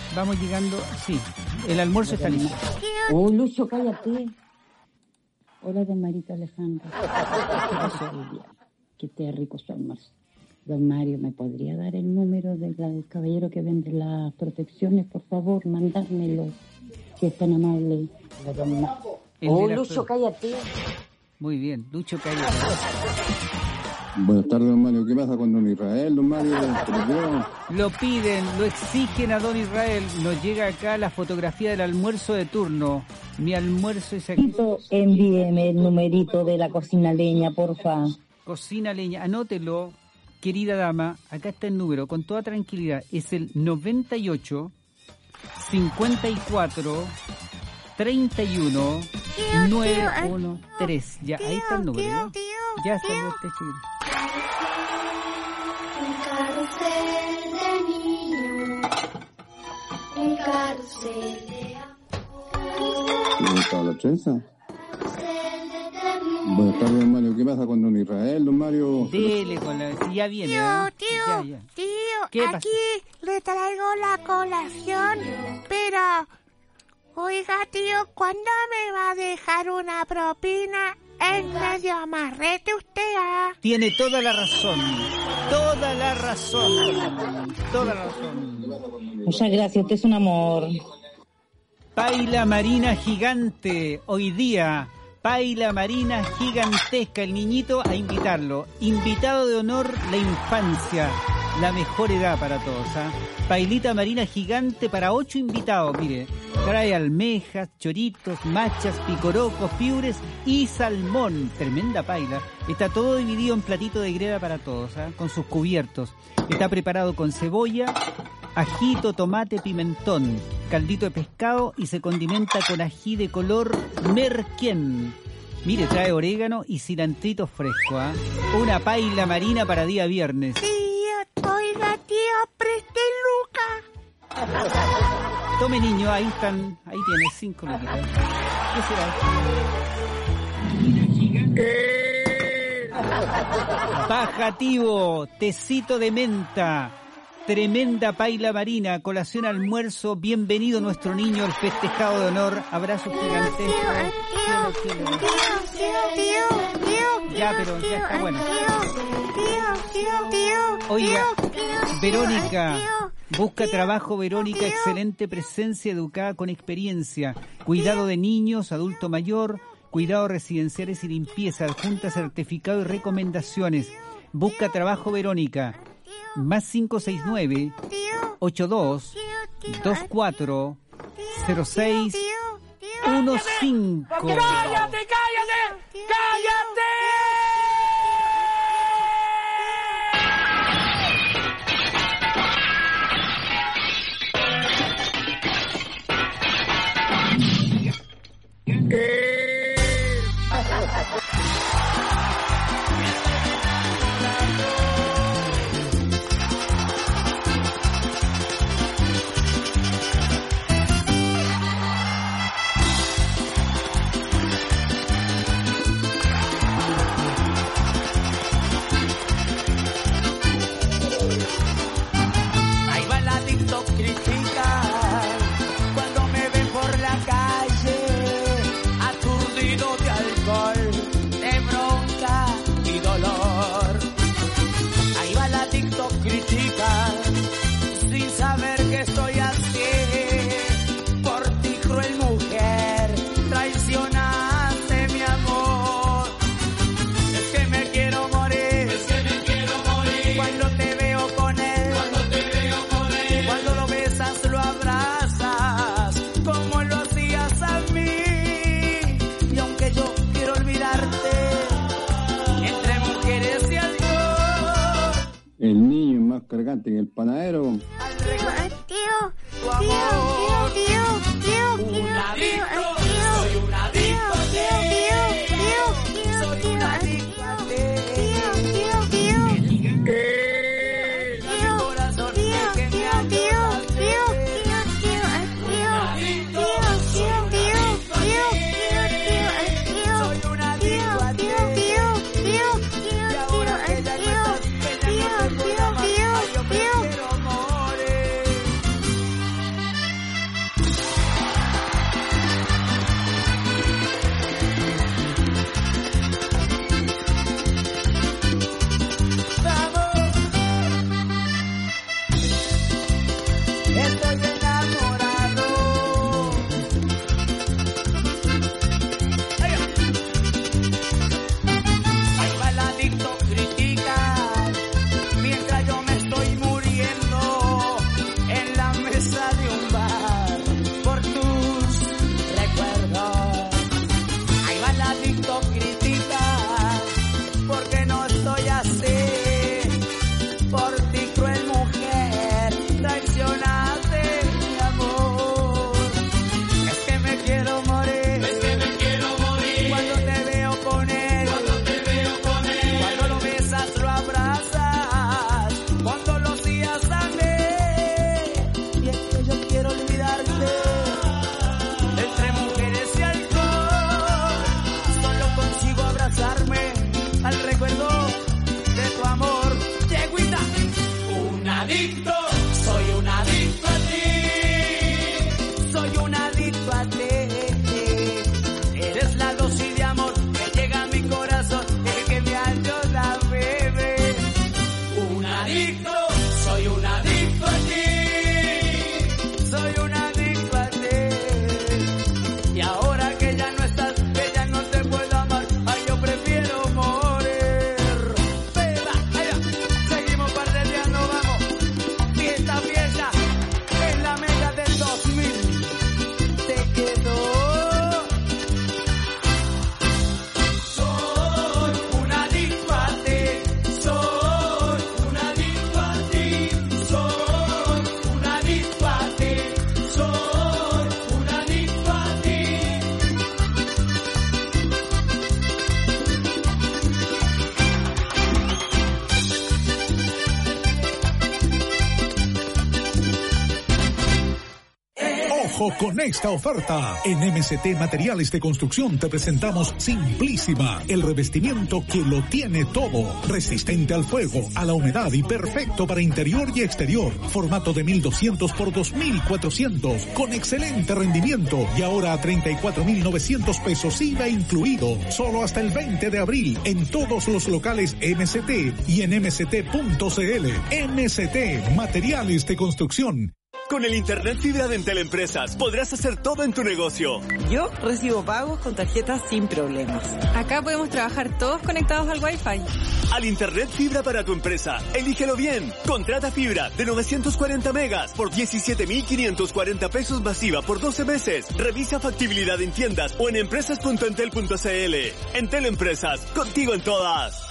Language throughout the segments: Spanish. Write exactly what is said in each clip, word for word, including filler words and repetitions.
vamos llegando, sí, el almuerzo está listo. Oh, Lucho, cállate. Hola, don Marito Alejandro. ¿Qué pasó hoy día? Que esté rico su almuerzo. Don Mario, ¿me podría dar el número del caballero que vende las protecciones? Por favor, mandármelo. Si es tan amable. Oh, Lucho, cállate. Muy bien, Lucho, cállate. Buenas tardes, don Mario. ¿Qué pasa con don Israel, don Mario? Lo piden, lo exigen a don Israel. Nos llega acá la fotografía del almuerzo de turno. Mi almuerzo es aquí. Envíeme el numerito de la cocina leña, porfa. Cocina leña, anótelo, querida dama. Acá está el número, con toda tranquilidad. Es el noventa y ocho, cincuenta y cuatro, treinta y uno, novecientos trece. Ya, ahí está el número, ¿no? Ya salió este chico. Un carrusel de niños, un carrusel de amor. ¿Dónde estaba la trenza? Buenas tardes, don Mario. ¿Qué pasa con don Israel, don Mario? Dele con la... Si ya viene, Tío, ¿eh? tío, Ya, ya. tío, aquí le traigo la colación, pero... Oiga, tío, ¿cuándo me va a dejar una propina? En medio amarrete usted, ¿ah? Tiene toda la razón. Toda la razón. Toda la razón. Muchas gracias, usted es un amor. Paila marina gigante. Hoy día, paila marina gigantesca. El niñito a invitarlo. Invitado de honor, la infancia. La mejor edad para todos, ¿ah? Pailita marina gigante para ocho invitados, mire. Trae almejas, choritos, machas, picorocos, piures y salmón. Tremenda paila. Está todo dividido en platito de greda para todos, ¿eh? Con sus cubiertos. Está preparado con cebolla, ajito, tomate, pimentón, caldito de pescado y se condimenta con ají de color merquén. Mire, trae orégano y cilantrito fresco, ¿eh? Una paila marina para día viernes. Tío, oiga, tío, preste lucas. Tome, niño, ahí están, ahí tiene cinco luquitas. ¿Qué será? Bajativo, tecito de menta, tremenda paila marina, colación, almuerzo, bienvenido nuestro niño, el festejado de honor, abrazo gigantesco. Tío, tío, tío, tío, ya, pero ya está bueno. Tío, tío, tío, oiga, Verónica, busca trabajo, Verónica, excelente presencia, educada con experiencia, cuidado de niños, adulto mayor, cuidados residenciales y limpieza, adjunta certificado y recomendaciones. Busca trabajo, Verónica. Más cinco seis nueve, ocho dos, dos cuatro, cero seis, uno cinco. ¡Cállate, cállate! ¡Cállate! Cargante en el panadero. Tío, tío, tío, tío, tío, tío, tío, soy un adicto, tío, tío, tío, soy un adicto, tío, tío, tío, tío, tío, corazón, tío, tío, tío, tío, tío, tío, tío, tío, tío, soy un adicto, tío, tío, tío, tío, tío, tío, tío, tío. Ojo con esta oferta. En M C T Materiales de Construcción te presentamos Simplísima, el revestimiento que lo tiene todo. Resistente al fuego, a la humedad y perfecto para interior y exterior. Formato de mil doscientos por dos mil cuatrocientos, con excelente rendimiento y ahora a treinta y cuatro mil novecientos pesos I V A incluido. Solo hasta el veinte de abril en todos los locales M C T y en m c t punto c l. M C T Materiales de Construcción. Con el Internet Fibra de Entel Empresas podrás hacer todo en tu negocio. Yo recibo pagos con tarjetas sin problemas. Acá podemos trabajar todos conectados al Wi-Fi. Al Internet Fibra para tu empresa, elígelo bien. Contrata fibra de novecientos cuarenta megas por diecisiete mil quinientos cuarenta pesos masiva por doce meses. Revisa factibilidad en tiendas o en empresas punto entel punto c l. Entel Empresas, contigo en todas.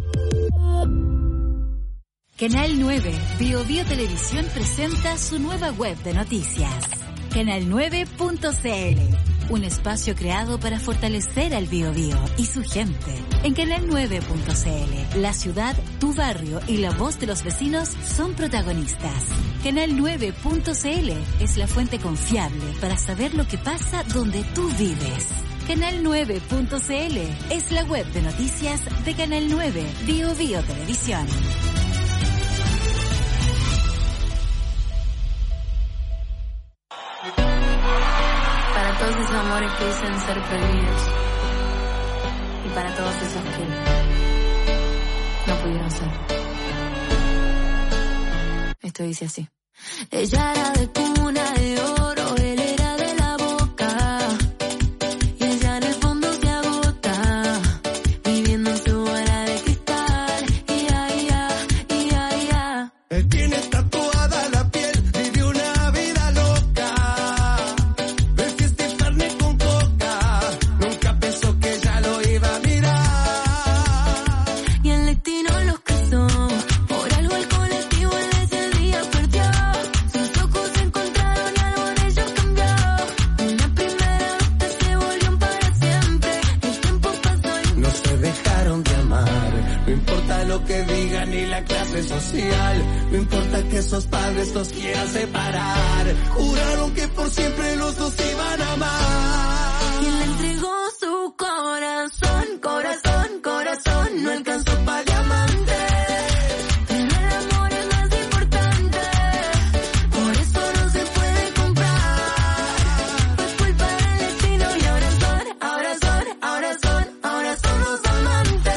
Canal nueve, Bio Bio Televisión presenta su nueva web de noticias. canal nueve punto c l, un espacio creado para fortalecer al Bio Bio y su gente. En canal nueve punto c l, la ciudad, tu barrio y la voz de los vecinos son protagonistas. canal nueve punto c l es la fuente confiable para saber lo que pasa donde tú vives. canal nueve punto c l es la web de noticias de Canal nueve, Bio Bio Televisión. Para todos esos amores que dicen ser prohibidos y para todos esos que no pudieron ser. Esto dice así. Ella era de cuna de oro, él era de la boca y ella en el fondo se agota viviendo en su bola de cristal. Ia, ia, ia, ia. Él tiene tatuada la piel, vive una vida loca. Que digan ni la clase social, no importa que esos padres los quieran separar, juraron que por siempre los dos iban a amar. Y le entregó su corazón, corazón, corazón, no alcanzó para diamante. Pero el amor es más importante, por eso no se puede comprar. Fue culpa del destino y ahora son, ahora son, ahora son, ahora son los amantes.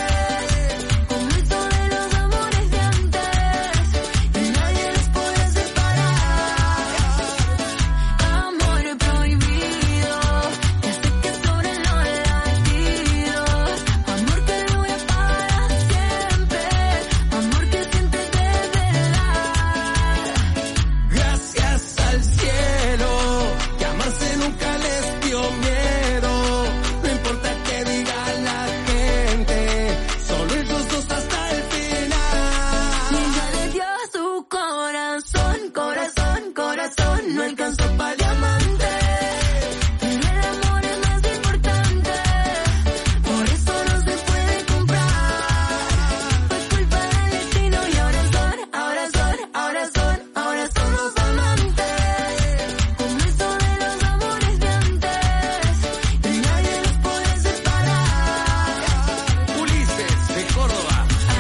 No alcanzó para diamante, pero el amor es más importante, por eso no se puede comprar. Fue culpa del destino y ahora son, ahora son, ahora son, ahora son los amantes. Como eso de los amores de antes, y nadie los puede separar. Ulises de Córdoba. Ah,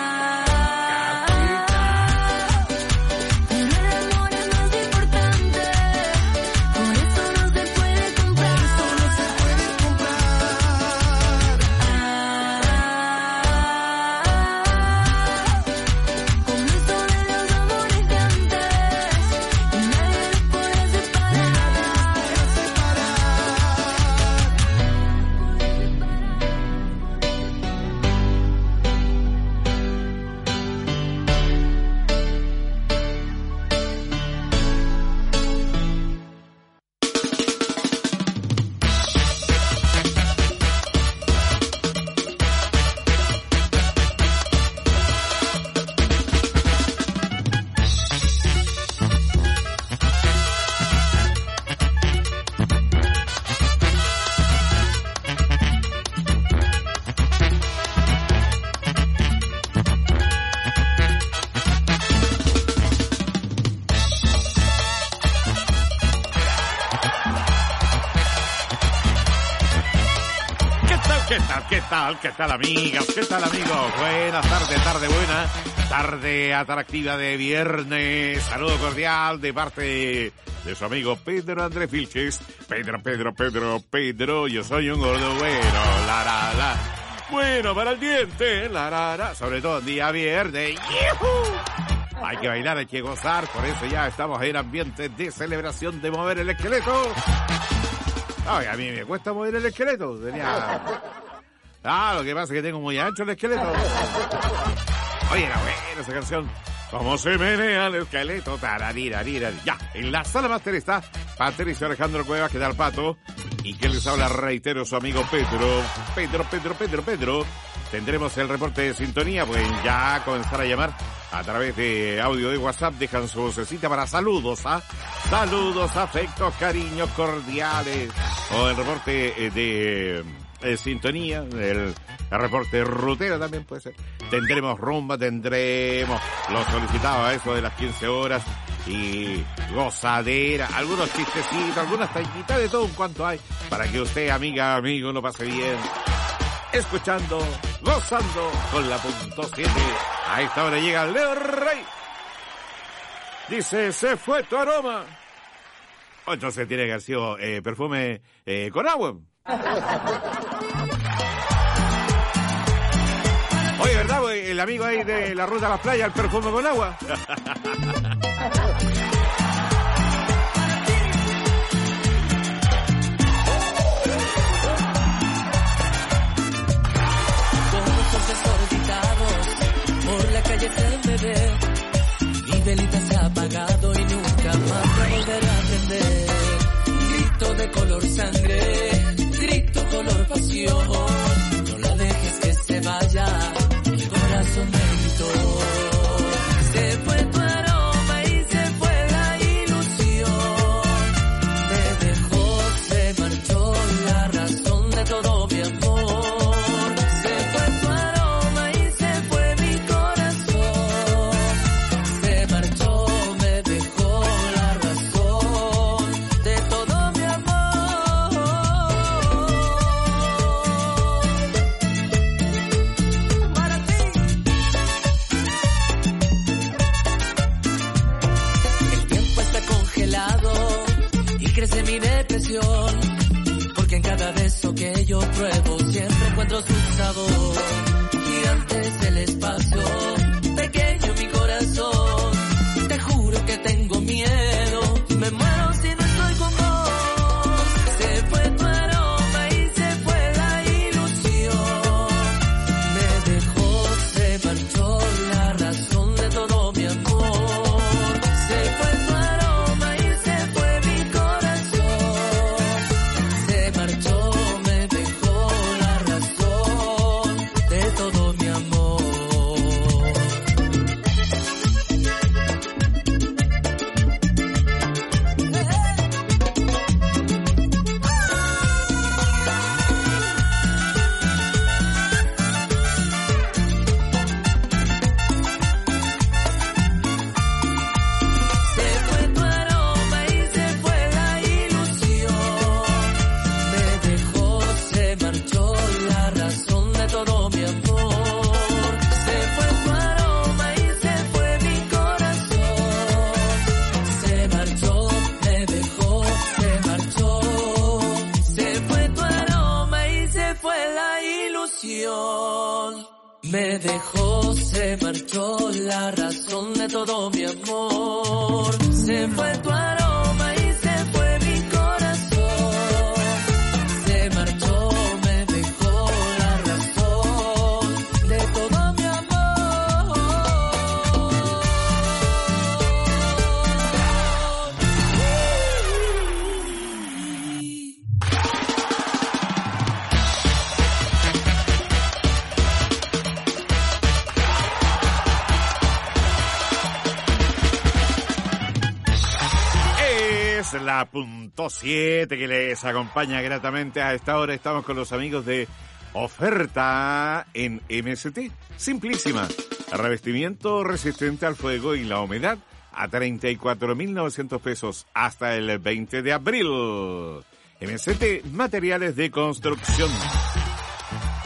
pero el amor es más importante. tal? ¿Qué tal? ¿Qué tal, amigas? ¿Qué tal, amigos? Buenas tardes, tarde buena, tarde atractiva de viernes. Saludo cordial de parte de su amigo Pedro Andrés Vilches. Pedro, Pedro, Pedro, Pedro, yo soy un gordo bueno, la, la, la. Bueno para el diente, la, la, la. Sobre todo día viernes. ¡Yuhu! Hay que bailar, hay que gozar, por eso ya estamos en ambiente de celebración de mover el esqueleto. Ay, a mí me cuesta mover el esqueleto. Tenía... Ah, lo que pasa es que tengo muy ancho el esqueleto. Oye, era buena esa canción. ¿Cómo se menea el esqueleto? Tararira, ya, en la sala máster está Patricio Alejandro Cuevas, que da el pato. Y que les habla, reitero, su amigo Pedro. Pedro, Pedro, Pedro, Pedro. Tendremos el reporte de sintonía. Pueden ya comenzar a llamar a través de audio de WhatsApp. Dejan su vocecita para saludos, ¿ah? Saludos, afectos, cariños cordiales. O el reporte de... Eh, sintonía, el, el reporte rutero también puede ser. Tendremos rumba, tendremos los solicitados a eso de las quince horas y gozadera, algunos chistecitos, algunas tallitas, de todo un cuanto hay para que usted, amiga, amigo, lo pase bien. Escuchando, gozando con la punto siete. A esta hora llega Leo Rey. Dice, se fue tu aroma. O entonces tiene que haber sido eh, perfume eh, con agua. Oye, ¿verdad? El amigo ahí de la ruta a la playa, el perfume con agua. Con los ojos desorbitados, por la calle se me ve. Mi velita se ha apagado y nunca más la volveré a prender. Grito de color sangre, grito color pasión, no la dejes que se vaya, el corazón me gritó. Se fue tu aroma y se fue la ilusión, me dejó, se marchó la razón de todo mi amor. Se fue tu aroma y se fue mi corazón, se marchó, me dejó la razón de todo mi amor. Crece mi depresión, porque en cada beso que yo pruebo siempre encuentro su sabor. Gigante es el espacio, pequeño mi corazón. Te juro que tengo miedo, me muero si no estoy con vos. Se fue tu aroma y se fue la ilusión, me dejó, se marchó la razón de todo mi amor. Se fue tu aroma y se fue mi corazón, se marchó, me dejó la razón de todo mi amor. Se fue tu aroma y se fue la ilusión, me dejó, se marchó la razón de todo mi amor. Se fue tu aroma y se fue mi corazón, se marchó, me dejó, se marchó. Se fue tu aroma y se fue la ilusión, me dejó, se marchó la razón de todo mi amor. Se fue tu aroma y se fue mi corazón, se marchó, me dejó la razón de todo mi amor. Es la punto siete que les acompaña gratamente a esta hora. Estamos con los amigos de Oferta en M S T. Simplísima. Revestimiento resistente al fuego y la humedad a treinta y cuatro mil novecientos pesos hasta el veinte de abril. M S T, materiales de construcción.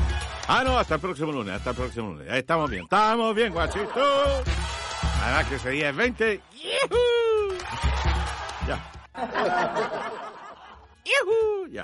Ah, no, hasta el próximo lunes, hasta el próximo lunes. Ahí estamos bien, estamos bien, guachito. Además que ese día es veinte. ¡Yuhu! Ya. ¡Yuhu! Ya.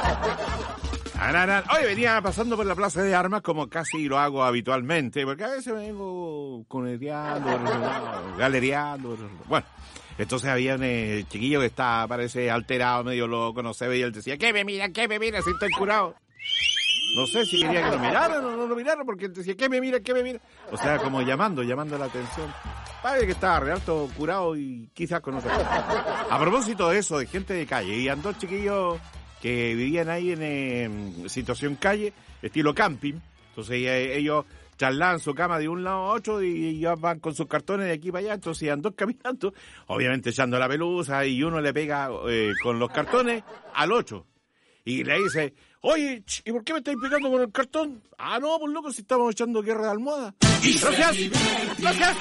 Oye, venía pasando por la Plaza de Armas como casi lo hago habitualmente, porque a veces vengo coneteando, galereando. Bueno, entonces había un eh, chiquillo que está, parece alterado, medio loco, no sé, y él decía, ¿qué me mira, qué me mira, si estoy curado? No sé si quería que lo miraran o no lo miraran, porque él decía, ¿qué me mira, qué me mira? O sea, como llamando, llamando la atención. Parece que estaba re alto, curado y quizás con otra cosa. A propósito de eso, de gente de calle, y andó chiquillos que vivían ahí en eh, situación calle, estilo camping. Entonces eh, ellos charlaban su cama de un lado a otro y, y ya van con sus cartones de aquí para allá. Entonces andó caminando, obviamente echando la pelusa, y uno le pega eh, con los cartones al ocho. Y le dice, oye, ch, ¿y por qué me estáis pegando con el cartón? Ah, no, pues loco, si estamos echando guerra de almohada. Gracias, gracias.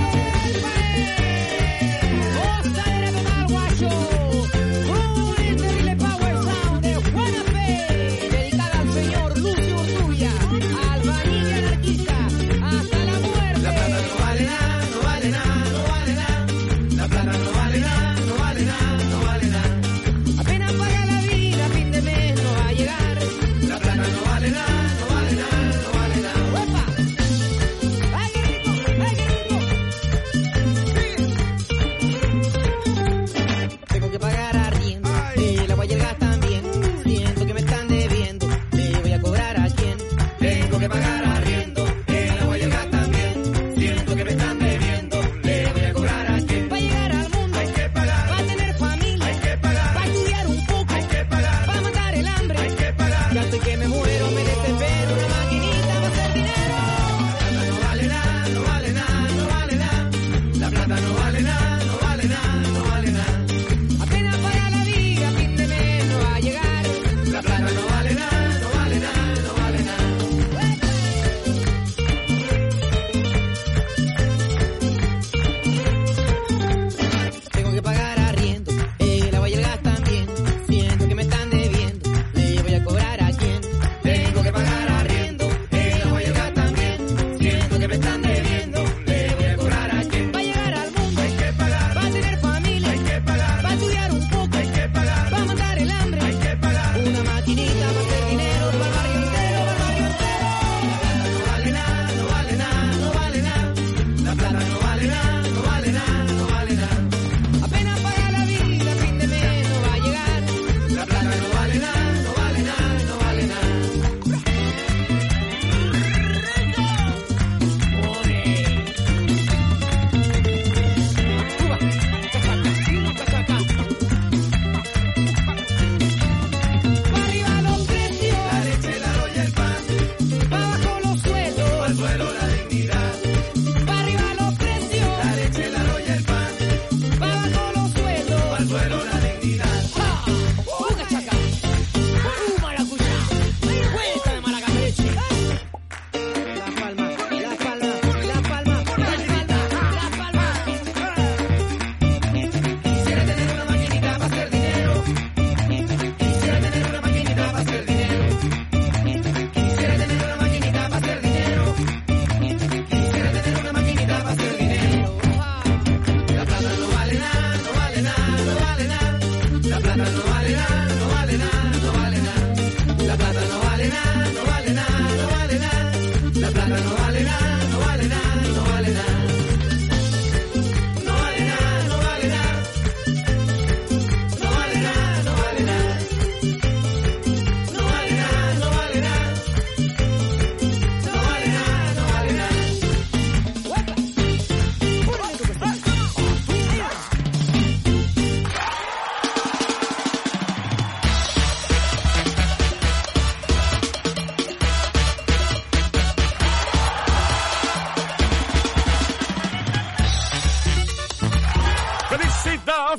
Guacho,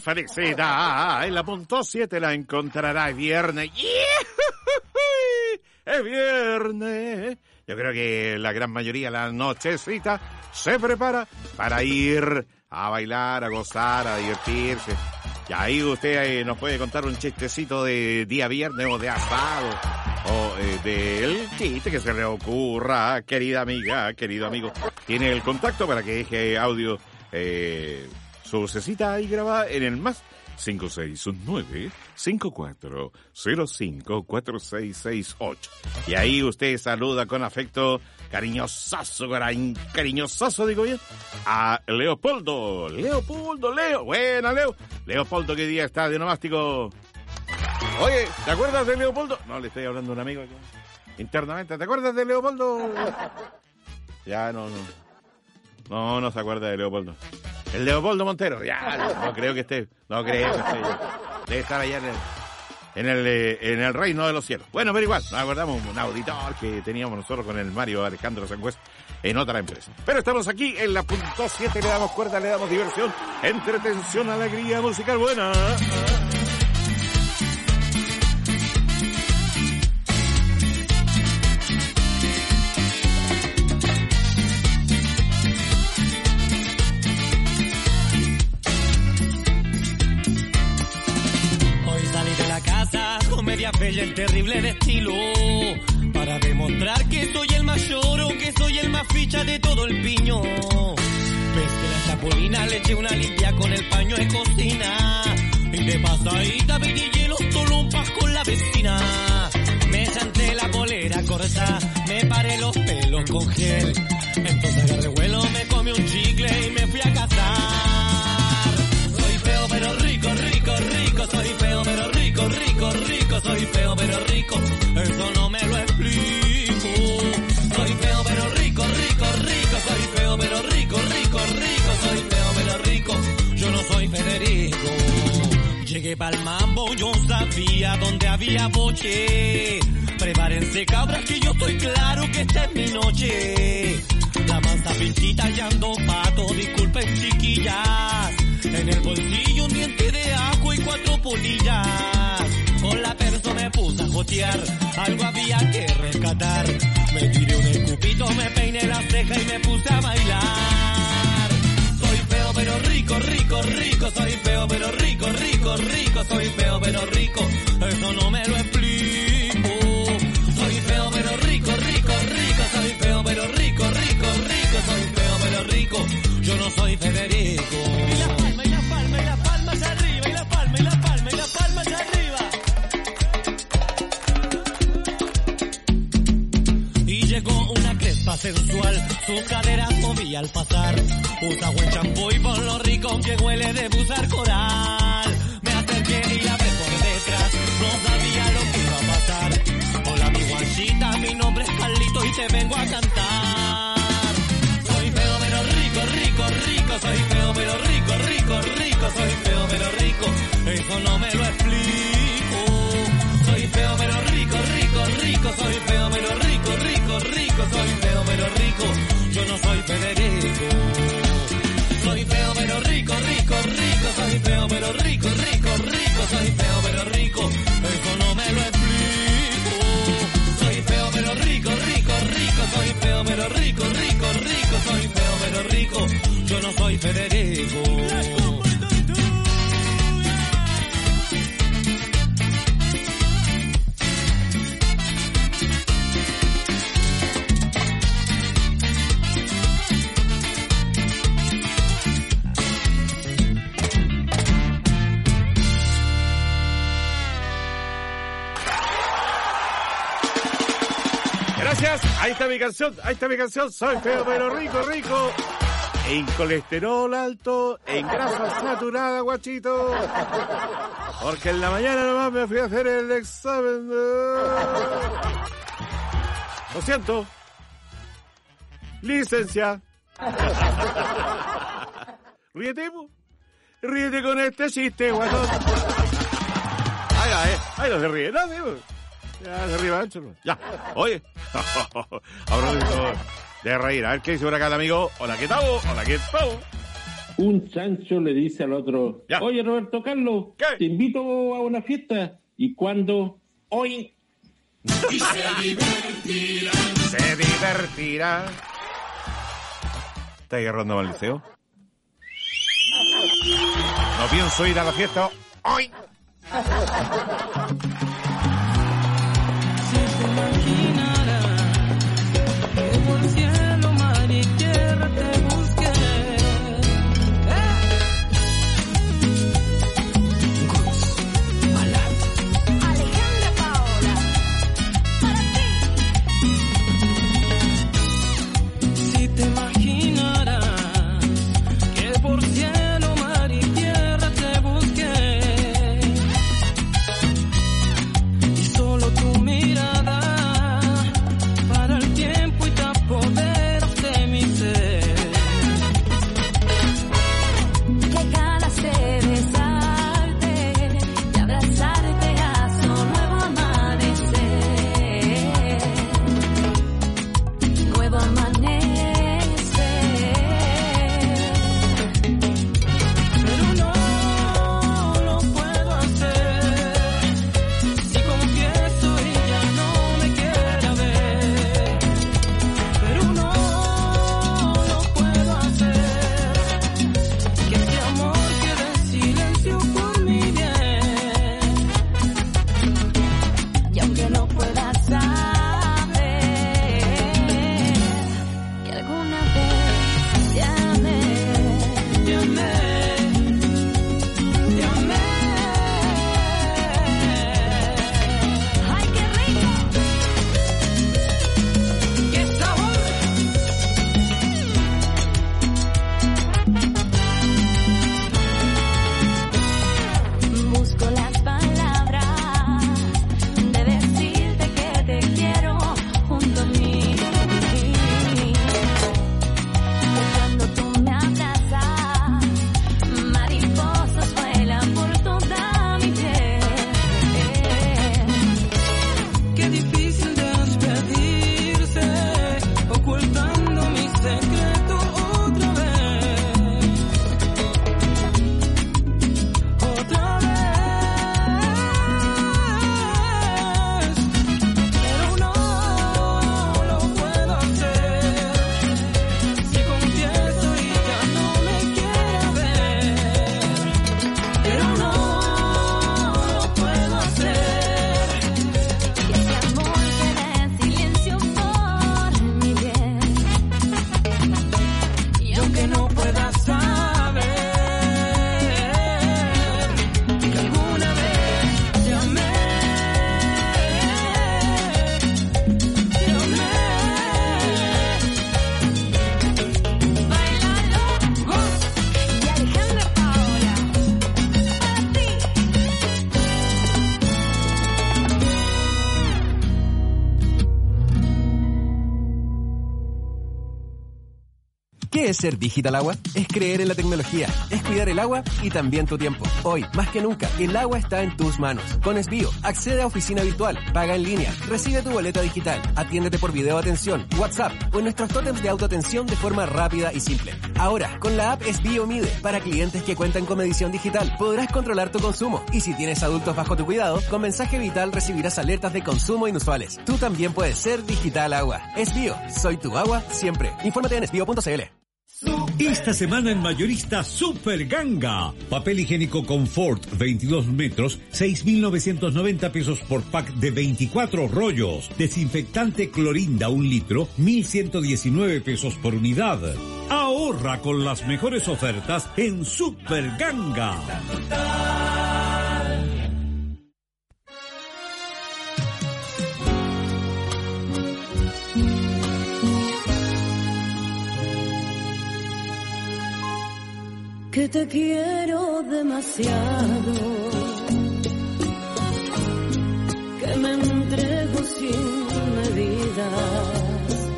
Felixita. En la punto siete la encontrará el viernes. Es viernes. Yo creo que la gran mayoría la nochecita se prepara para ir a bailar, a gozar, a divertirse. Y ahí usted eh, nos puede contar un chistecito de día viernes o de asado o eh, del chiste que se le ocurra, querida amiga, querido amigo. Tiene el contacto para que deje audio eh, su cecita ahí grabada en el más cinco seis nueve, cinco cuatro cero cinco, cuatro seis seis ocho. Y ahí usted saluda con afecto cariñosazo, cari- cariñosazo, digo bien, a Leopoldo. Leopoldo, Leo. Buena, Leo. Leopoldo, ¿qué día está de nomástico? Oye, ¿te acuerdas de Leopoldo? No, le estoy hablando a un amigo aquí, internamente. ¿Te acuerdas de Leopoldo? Ya, no, no. No, no se acuerda de Leopoldo. El Leopoldo Montero, ya, no, no creo que esté, no creo que esté. Debe estar allá en el, en el, eh, en el reino de los cielos. Bueno, pero igual, nos acordamos un auditor que teníamos nosotros con el Mario Alejandro Sangüesa en otra empresa. Pero estamos aquí en la punto siete, le damos cuerda, le damos diversión, entretención, alegría musical buena. Media bella, el terrible de estilo, para demostrar que soy el mayor o que soy el más ficha de todo el piño. Ves que la chapulina le eché una limpia con el paño de cocina, y de pasadita pedí hielo, tolumpas con la vecina. Me chanté la polera corta, me paré los pelos con gel, entonces agarré vuelo, me comí un chicle y me fui a cazar. Soy feo pero rico, rico, rico, soy feo pero rico, rico, rico, soy feo pero rico, eso no me lo explico. Soy feo pero rico, rico, rico, soy feo pero rico, rico, rico, soy feo pero rico, yo no soy Federico. Llegué pa'l mambo, yo sabía dónde había boche. Prepárense cabras que yo estoy claro que esta es mi noche. La mansa pinchita y ando pato, disculpen chiquillas. En el bolsillo un diente de ajo y cuatro polillas. Con la perso me puse a jotear, algo había que rescatar. Me tiré un escupito, me peiné la ceja y me puse a bailar. Soy feo pero rico, rico, rico, soy feo pero rico, rico, rico, soy feo pero rico, eso no me lo explico. Soy feo pero rico, rico, rico, soy feo pero rico, rico, rico, soy feo pero rico, yo no soy Federico. Y la palma, y la palma, y la palma hacia arriba, y la palma, y la palma, y la palma hacia arriba. Y llegó una crespa sensual, sus caderas movía al pasar. Usa buen champú y por lo rico que huele de usar coral. Me acerqué y la ves por detrás, no sabía lo que iba a pasar. Hola mi guachita, mi nombre es Carlito y te vengo a cantar. Soy feo pero rico, rico, rico, soy feo pero rico, rico, rico, soy feo pero rico, eso no me lo explico. Soy feo pero rico, rico, rico, soy feo pero rico, rico, rico, soy feo pero rico, yo no soy Federico. Soy feo pero rico, rico, rico, soy feo pero rico, rico, rico, soy feo pero rico, eso no me lo explico. Soy feo pero rico, rico, rico, soy feo pero rico, rico, rico, soy feo pero rico, yo no soy Federico. Gracias, ahí está mi canción, ahí está mi canción, soy feo pero rico, rico. En colesterol alto, en grasa saturada, guachito. Porque en la mañana nomás me fui a hacer el examen. Lo siento. Licencia. Ríete, po. Ríete con este chiste, guatón. Ahí va, eh. Ahí no se ríe, no, sí, po. Ya, se ríe ancho, ¿no? Ya. Oye. Ahora mismo de reír. A ver qué dice por acá el amigo. Hola, ¿qué tal? Hola, ¿qué tal? Un chancho le dice al otro, ya. Oye, Roberto Carlos, ¿qué? Te invito a una fiesta. ¿Y cuándo? Hoy. Y se divertirá. Se divertirá. ¿Está agarrando al liceo? No pienso ir a la fiesta hoy. Si te imaginarás que por cielo, mar y tierra te busqué. Alejandra Paola, para ti. Si te imaginarás que por cielo, mar y tierra te busqué, y solo tu mirada para el tiempo y te apoderas de mi ser. Qué ganas de besarte y abrazarte a su nuevo amanecer. Nuevo amanecer. Pero no lo puedo hacer si confieso y ya no me quiera ver. Pero no lo puedo hacer que este amor quede en silencio por mi bien. Y aunque no pueda saber que alguna vez te amé, Te amé, te amé. ¡ay, qué rico! ¡Qué sabor! Busco las palabras de decirte que te quiero junto a mí. Cuando tú me abrazas, mariposas vuelan por toda mi piel. Qué difícil despedirse, ocultando mi secreto otra vez. Otra vez. Pero no lo puedo hacer si confieso y ya no me quiera ver. Pero no lo puedo hacer. Que este amor quede en silencio por mi bien. Y aunque no pueda saber que alguna vez te amé, te amé. Bailalo, y Alejandra Paola, para ti. ¿Qué es ser Digital Agua? Es creer en la tecnología, es cuidar el agua y también tu tiempo. Hoy, más que nunca, el agua está en tus manos. Con Esbio, accede a oficina virtual, paga en línea, recibe tu boleta digital, atiéndete por video atención, WhatsApp o en nuestros tótems de autoatención de forma rápida y simple. Ahora, con la app Esbio Mide, para clientes que cuentan con medición digital, podrás controlar tu consumo. Y si tienes adultos bajo tu cuidado, con mensaje vital recibirás alertas de consumo inusuales. Tú también puedes ser Digital Agua. Esbio, soy tu agua siempre. Infórmate en esbio punto c l. Esta semana en Mayorista Super Ganga. Papel higiénico Confort veintidós metros, seis mil novecientos noventa pesos por pack de veinticuatro rollos. Desinfectante Clorinda un litro, mil ciento diecinueve pesos por unidad. Ahorra con las mejores ofertas en Super Ganga. Que te quiero demasiado, que me entrego sin medidas,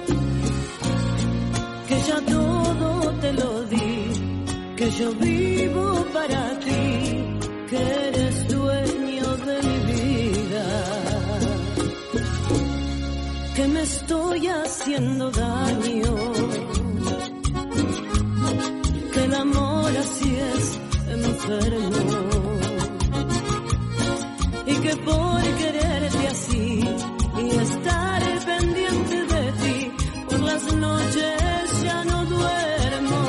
que ya todo te lo di, que yo vivo para ti, que eres dueño de mi vida, que me estoy haciendo daño, que el amor enfermo y que por quererte así y estar pendiente de ti por las noches ya no duermo,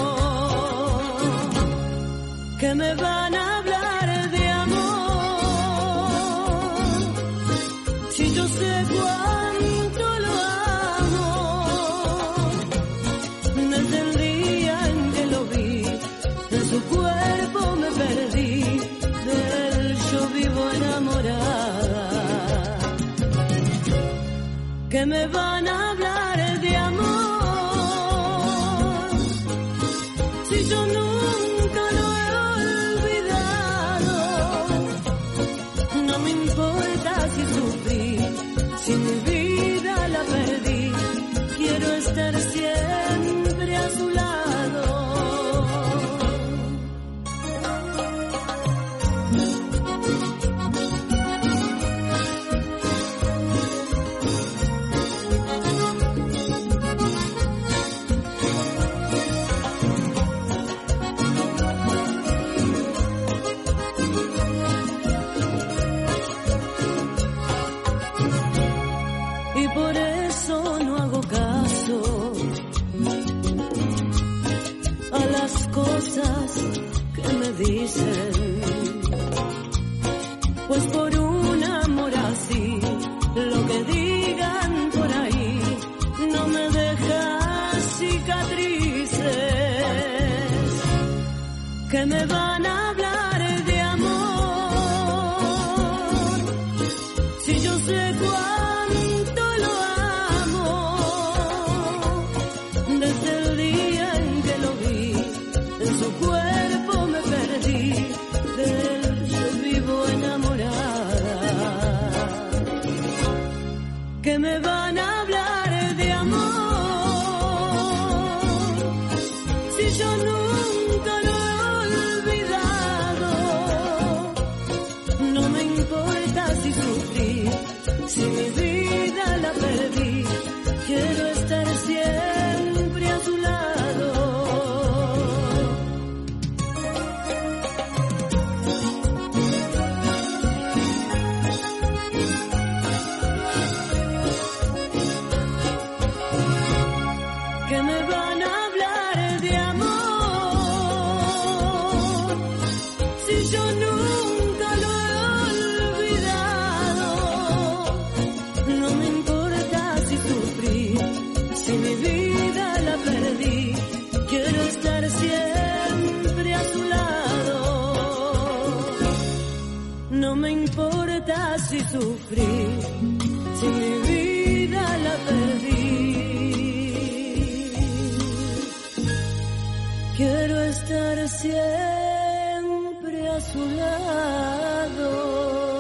que me van a hablar de amor si yo sé cuánto lo amo desde el día en que lo vi en su cuerpo me perdí de él yo vivo enamorada, que me van a hablar de amor si yo nunca lo he olvidado, no me importa si sufrí, si mi vida la perdí, quiero estar siempre a su lado. Y por eso no hago caso a las cosas que me dicen, pues por un amor así, lo que digan por ahí no me deja cicatrices, que me van a hablar de amor si yo sé cuánto lo amo desde el día en que lo vi en su cuerpo me perdí de él yo vivo enamorada, que me van a hablar de amor si yo nunca lo he olvidado, no me importa si sufrí, si mi vida la perdí, quiero estar siempre a su lado. Que me van a hablar de amor si yo nunca lo he olvidado, no me importa si sufrí, si mi vida la perdí, quiero estar siempre a su lado, no me importa si sufrí, si mi vida la perdí, quiero estar siempre a su lado.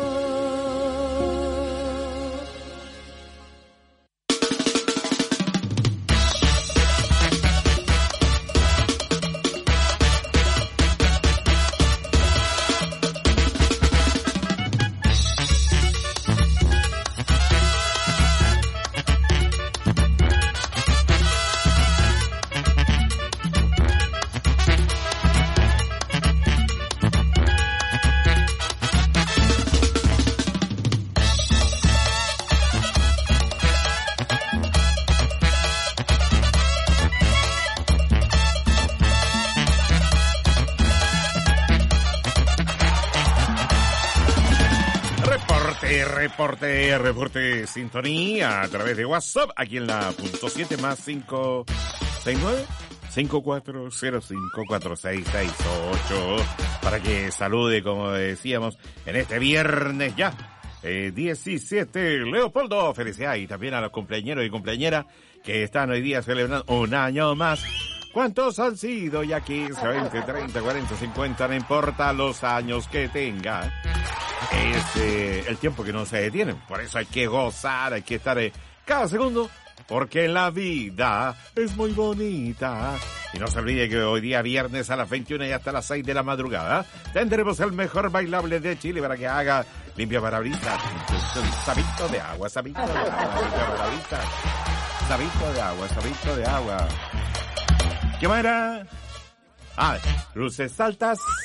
Reporte, reporte, sintonía a través de WhatsApp, aquí en la punto siete más cinco seis nueve cinco cuatro cero cinco cuatro seis seis ocho para que salude, como decíamos, en este viernes ya, eh, diecisiete, Leopoldo, felicidades, y también a los cumpleañeros y cumpleañeras que están hoy día celebrando un año más. ¿Cuántos han sido? Ya quince, veinte, treinta, cuarenta, cincuenta, no importa los años que tenga. Es eh, el tiempo que no se detiene. Por eso hay que gozar, hay que estar eh, cada segundo, porque la vida es muy bonita. Y no se olvide que hoy día viernes a las veintiuna y hasta las seis de la madrugada tendremos el mejor bailable de Chile para que haga limpia parabrisas, sabito de agua, sabito de agua, limpia parabrisas, sabito de agua, sabito de agua. ¿Qué más era? Ah, luces altas,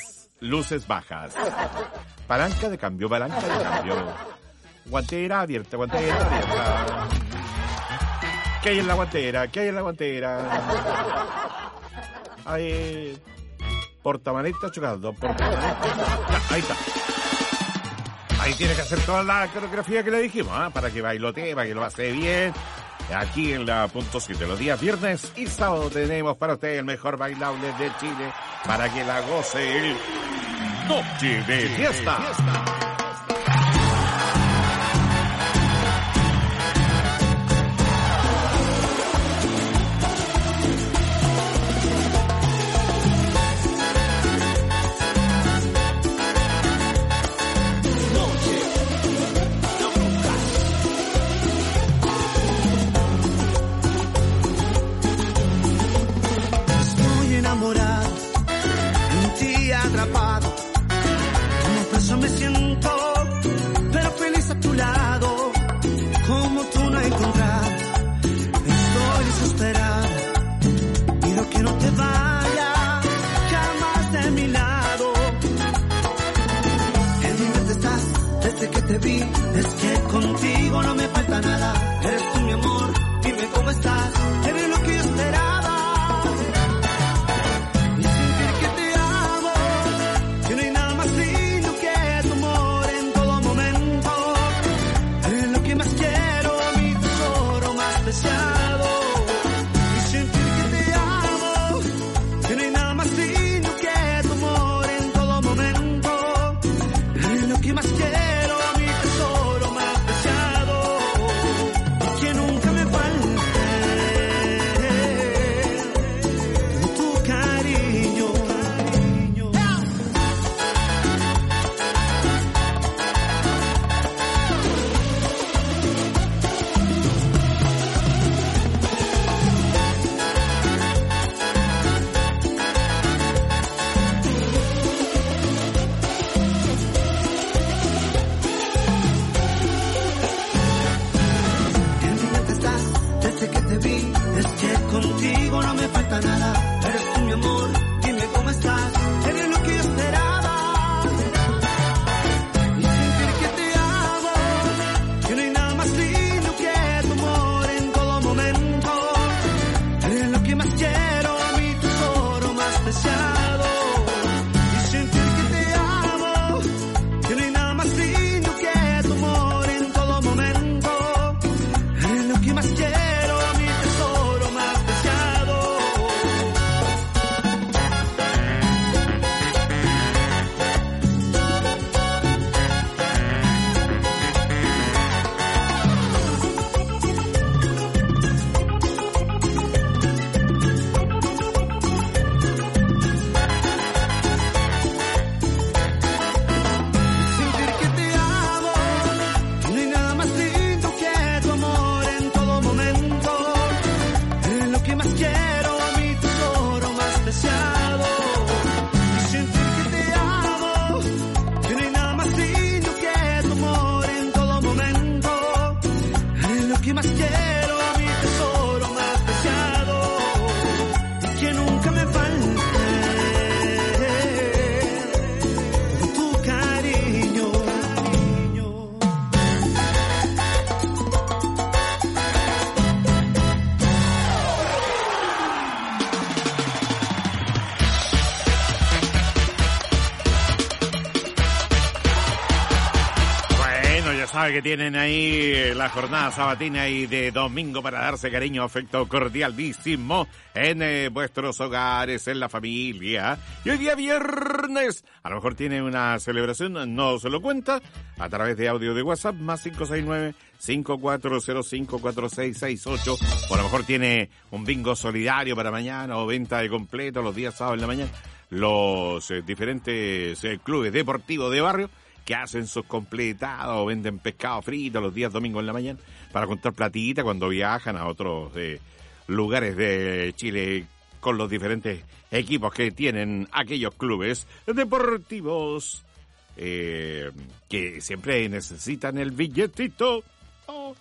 luces bajas. Palanca de cambio, palanca de cambio. Guantera abierta, guantera abierta. ¿Qué hay en la guantera? ¿Qué hay en la guantera? Hay... Portamaleta chocado, portamaleta... Ya, ahí está. Ahí tiene que hacer toda la coreografía que le dijimos, ¿eh? Para que bailotee, para que lo hace bien. Aquí en la punto siete, los días viernes y sábado tenemos para usted el mejor bailable de Chile para que la goce el Noche de Fiesta. Me siento, pero feliz a tu lado, como tú no he encontrado. Estoy desesperado, pido que no te vayas jamás de mi lado. En mi mente estás desde que te vi, es que contigo no me falta nada. Eres tú mi amor, dime cómo estás, eres lo que yo esperaba. Sabe que tienen ahí la jornada sabatina y de domingo para darse cariño, afecto cordialísimo en eh, vuestros hogares, en la familia. Y hoy día viernes, a lo mejor tiene una celebración, no se lo cuenta, a través de audio de WhatsApp, más cinco seis nueve, cinco cuatro cero cinco, cuatro seis seis ocho. O a lo mejor tiene un bingo solidario para mañana o venta de completo los días sábados en la mañana. Los eh, diferentes eh, clubes deportivos de barrio que hacen sus completados, venden pescado frito los días domingos en la mañana para contar platita cuando viajan a otros eh, lugares de Chile con los diferentes equipos que tienen aquellos clubes deportivos eh, que siempre necesitan el billetito. Oh,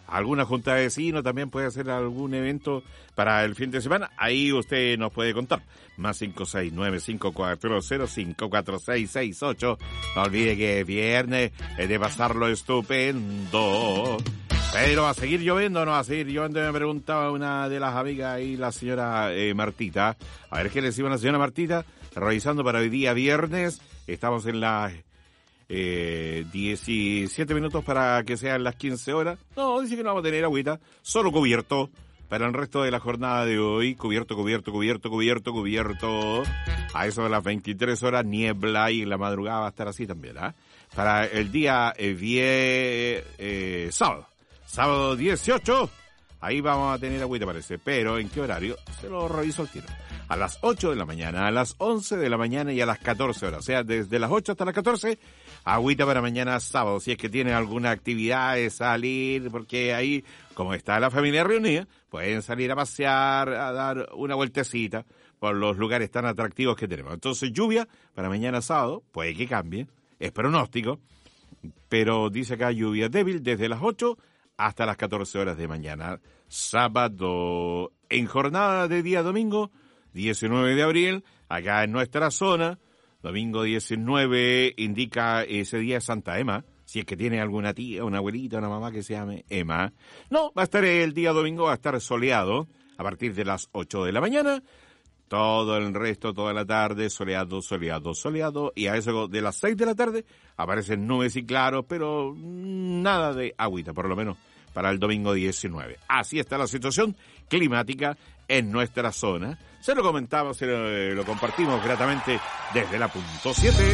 alguna junta de vecinos, también puede hacer algún evento para el fin de semana. Ahí usted nos puede contar. Más cinco seis nueve cinco cuatro cero cinco cuatro seis seis ocho. No olvide que es viernes, es de pasarlo estupendo. Pero ¿va a seguir lloviendo o no va a seguir lloviendo? Me preguntaba una de las amigas ahí, la señora eh, Martita. A ver qué le decía la señora Martita. Revisando para hoy día viernes. Estamos en las eh, diecisiete minutos para que sean las quince horas. No, dice que no vamos a tener agüita. Solo cubierto para el resto de la jornada de hoy. Cubierto, cubierto, cubierto, cubierto, cubierto. A eso de las veintitrés horas, niebla y en la madrugada va a estar así también, ¿ah? ¿eh? Para el día eh, vie, eh, sábado. Sábado dieciocho, ahí vamos a tener agüita parece, pero ¿en qué horario? Se lo reviso al tiro. A las ocho de la mañana, a las once de la mañana y a las catorce horas. O sea, desde las ocho hasta las catorce, agüita para mañana sábado. Si es que tienen alguna actividad de salir, porque ahí, como está la familia reunida, pueden salir a pasear, a dar una vueltecita por los lugares tan atractivos que tenemos. Entonces, lluvia para mañana sábado, puede que cambie, es pronóstico, pero dice acá lluvia débil desde las ocho hasta las catorce horas de mañana, sábado. En jornada de día domingo, diecinueve de abril, acá en nuestra zona, domingo diecinueve, indica ese día es Santa Emma, si es que tiene alguna tía, una abuelita, una mamá que se llame Emma. No, va a estar el día domingo, va a estar soleado, a partir de las ocho de la mañana, todo el resto, toda la tarde, soleado, soleado, soleado, y a eso de las seis de la tarde aparecen nubes y claros, pero nada de agüita, por lo menos para el domingo diecinueve. Así está la situación climática en nuestra zona. Se lo comentamos, se lo, lo compartimos gratamente desde la punto siete.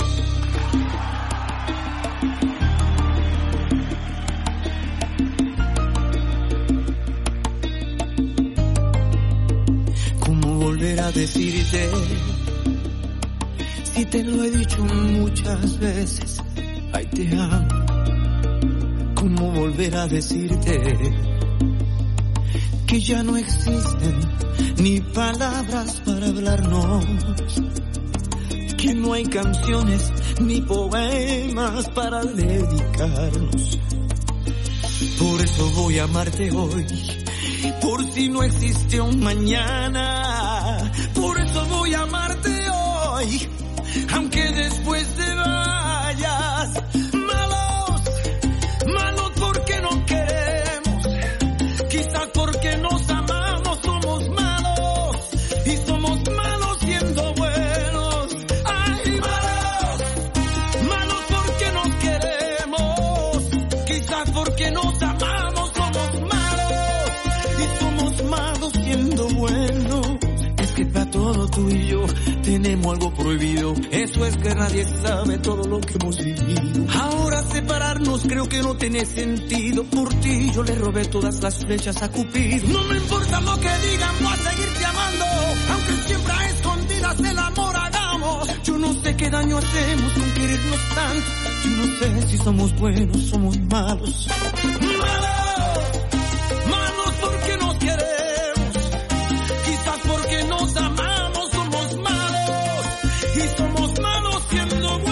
¿Cómo volver a decirte? Si te lo he dicho muchas veces, ay, te amo. ¿Cómo volver a decirte que ya no existen ni palabras para hablarnos? Que no hay canciones ni poemas para dedicarnos. Por eso voy a amarte hoy, por si no existe un mañana. Por eso voy a amarte hoy, aunque después te vayas. Porque nos amamos, somos malos y somos malos siendo buenos. Ay, malos, malos porque nos queremos. Quizás porque nos amamos, somos malos y somos malos siendo buenos. Es que para todo tú y yo tenemos algo prohibido. Eso es que nadie sabe todo lo que hemos vivido. Ahora separarnos creo que no tiene sentido. Por ti yo le robé todas las flechas a Cupido. No me importa lo que digan, voy a seguirte amando. Aunque siempre a escondidas el amor hagamos. Yo no sé qué daño hacemos con querernos tanto. Yo no sé si somos buenos, somos malos. Malos, malos porque nos queremos. Quizás porque nos amamos, somos malos y somos malos siendo buenos.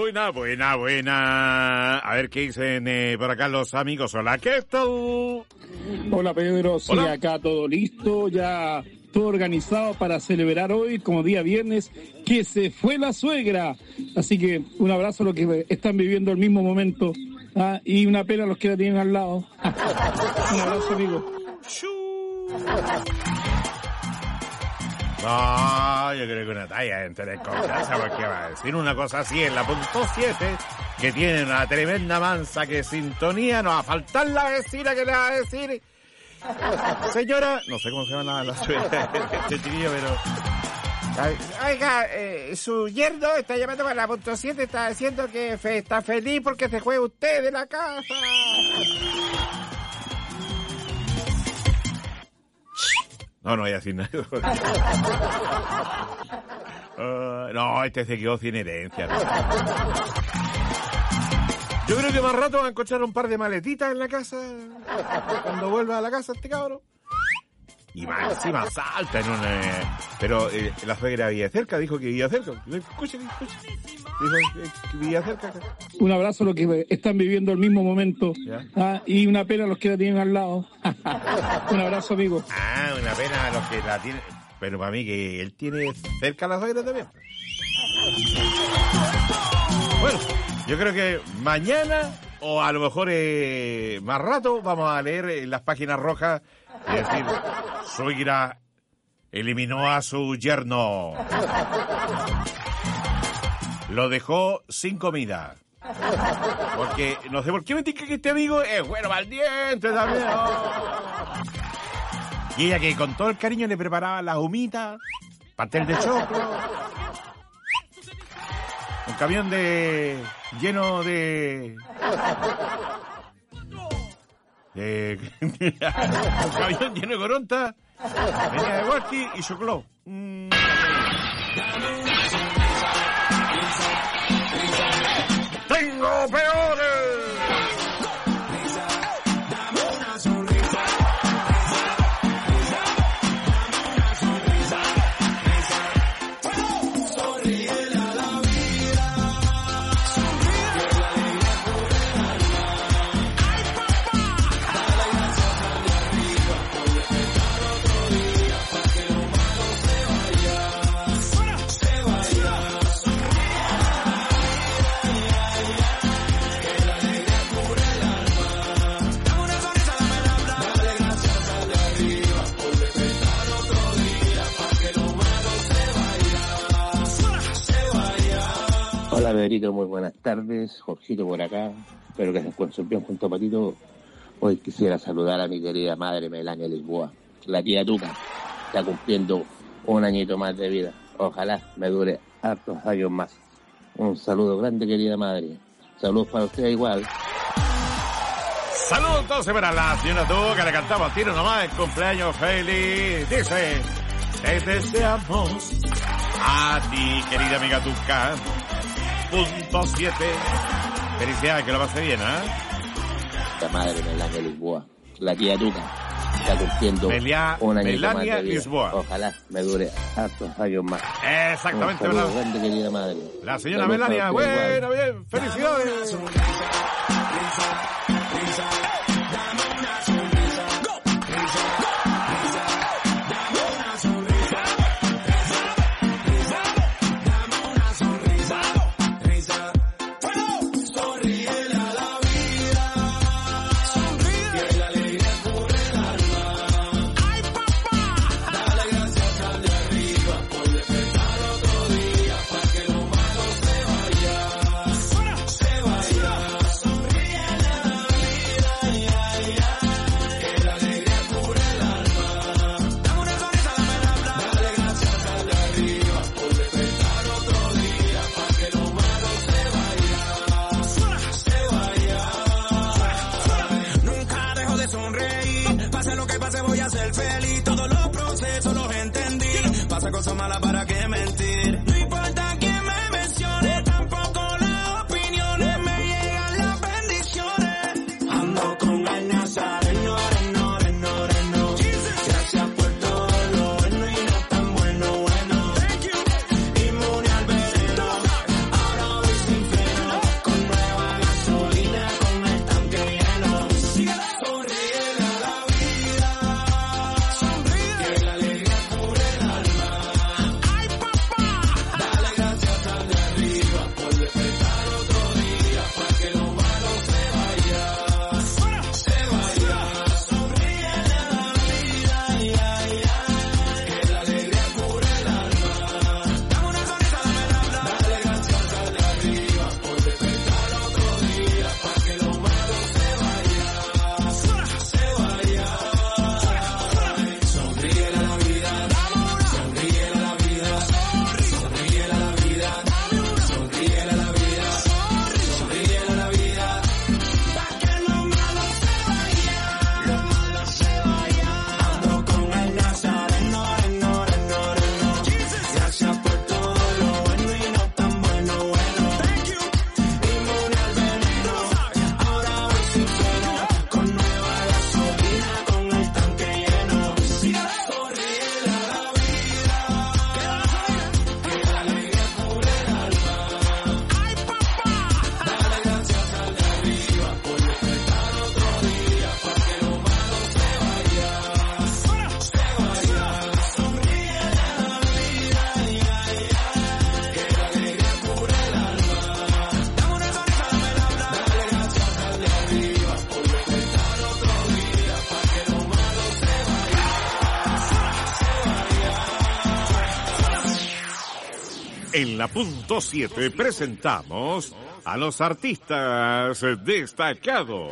buena, buena, buena. A ver qué dicen eh, por acá los amigos. Hola, ¿qué tal? Hola, Pedro. Sí, Hola. acá todo listo, ya todo organizado para celebrar hoy, como día viernes, que se fue la suegra. Así que un abrazo a los que están viviendo el mismo momento. ¿Ah? Y una pena a los que la tienen al lado. Un abrazo, amigo. No, yo creo que una talla entre confianza, porque va a decir una cosa así en la punto siete, que tiene una tremenda mansa que sintonía, no va a faltar la vecina que le va a decir, señora, no sé cómo se llama la, la suegra de este chiquillo, pero... Oiga, eh, su yerno está llamando para la punto siete, está diciendo que fe, está feliz porque se fue usted de la casa. No, no voy a decir nada. Uh, no, este se quedó sin herencia. ¿No? Yo creo que más rato van a encontrar un par de maletitas en la casa. Cuando vuelva a la casa este cabrón. Y más encima salta en una... Pero eh, la suegra vivía cerca, dijo que vivía cerca. Escuchen, escuchen. Dijo que vivía cerca. Un abrazo a los que están viviendo el mismo momento. ¿Ah? Y una pena a los que la tienen al lado. Un abrazo, amigo. Ah, una pena a los que la tienen... Pero para mí que él tiene cerca a la suegra también. Bueno, yo creo que mañana, o a lo mejor eh, más rato, vamos a leer en las páginas rojas. Es decir, suegra eliminó a su yerno. Lo dejó sin comida. Porque, no sé por qué me dice que este amigo es bueno para el diente también. Oh. Y ella que con todo el cariño le preparaba las humitas, pastel de choclo, un camión de lleno de... de un camión lleno de coronta, venía de whisky y choclo. Mm. ¡Tengo peores! Hola, Pedrito, muy buenas tardes. Jorgito por acá. Espero que se encuentren bien junto a Patito. Hoy quisiera saludar a mi querida madre Melania Lisboa. La tía Tuca está cumpliendo un añito más de vida. Ojalá me dure hartos años más. Un saludo grande, querida madre. Saludos para usted igual. Saludos entonces para la señora Tuca, le cantamos al tiro nomás el cumpleaños feliz. Dice, te deseamos a ti, querida amiga Tuca. Punto siete. Felicidades, que lo pase bien, ¿eh? La madre Melania Lisboa. La tía Tuca está cumpliendo Melia, un añito Melania más de vida. Lisboa. Ojalá me dure hartos años más. Exactamente, un saludo ¿verdad? grande, querida madre. La señora Saludos Melania, para usted bueno, igual. bien, felicidades. En la punto siete presentamos a los artistas destacados.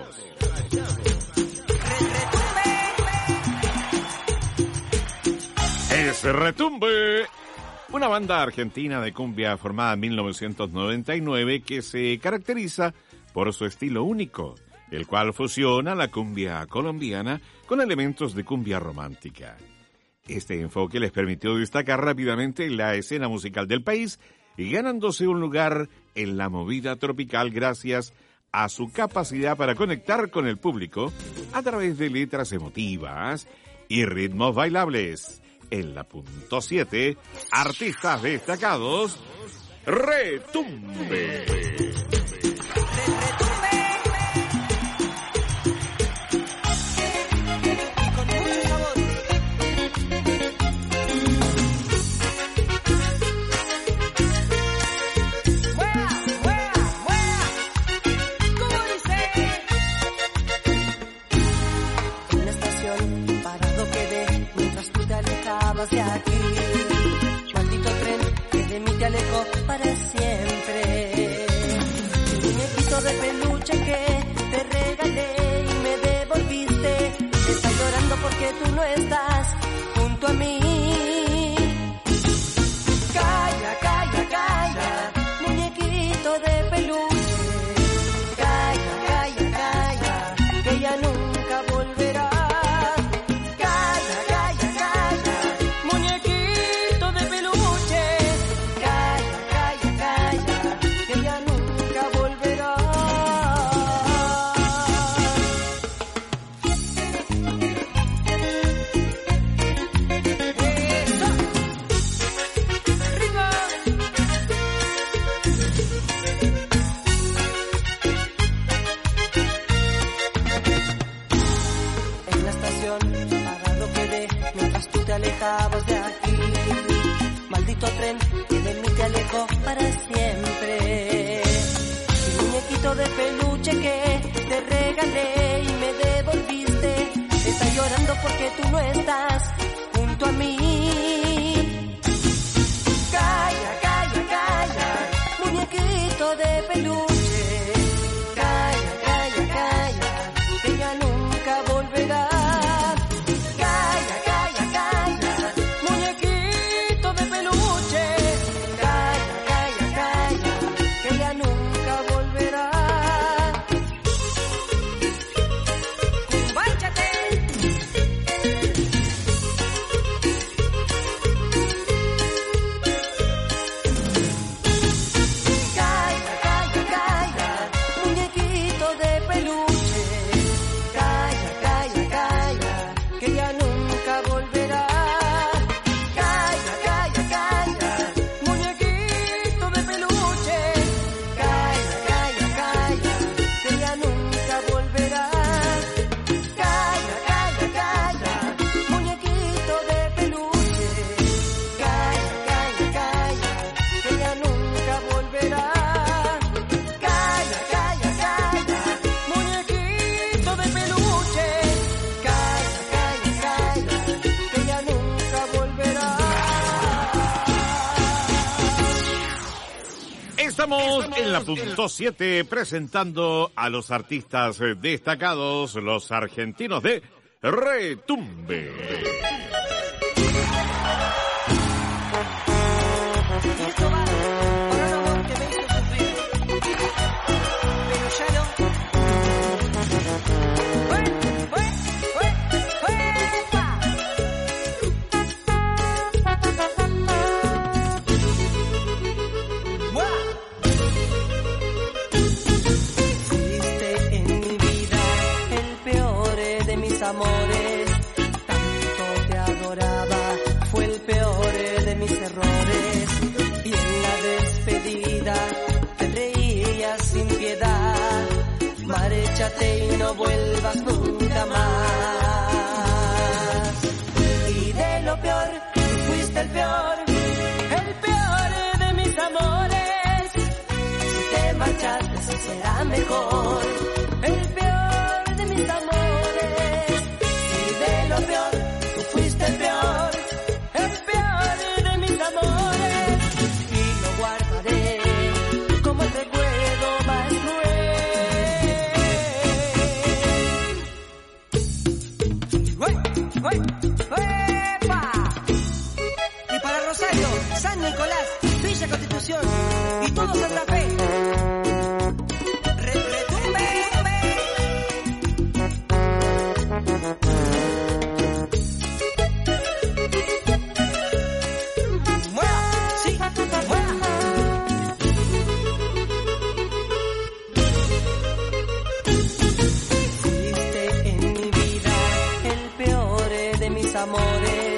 Es Retumbe, una banda argentina de cumbia formada en mil novecientos noventa y nueve que se caracteriza por su estilo único, el cual fusiona la cumbia colombiana con elementos de cumbia romántica. Este enfoque les permitió destacar rápidamente en la escena musical del país y ganándose un lugar en la movida tropical gracias a su capacidad para conectar con el público a través de letras emotivas y ritmos bailables. En la punto siete, artistas destacados, Retumbe. De aquí, maldito tren que de mí te alejó para siempre. El muñequito de peluche que te regalé y me devolviste, está llorando porque tú no estás junto a mí. Calla, calla, calla, muñequito de peluche. Calla, calla, calla, que ya nunca volverá. Alejabas de aquí, maldito tren que de mí te alejó para siempre. El muñequito de peluche que te regalé y me devolviste, está llorando porque tú no estás junto a mí. Calla, calla, calla, muñequito de peluche. Calla, calla, calla, que ya nunca volverá. Estamos en la punto siete presentando a los artistas destacados, los argentinos de Retumbe. Amores, tanto te adoraba, fue el peor de mis errores. Y en la despedida te reías sin piedad. Maréchate y no vuelvas nunca más. Y de lo peor, tú fuiste el peor, el peor de mis amores. Si te marchaste, será mejor, el peor de mis amores. Lo peor, tú fuiste el peor, el peor de mis amores. Y lo de mis amores.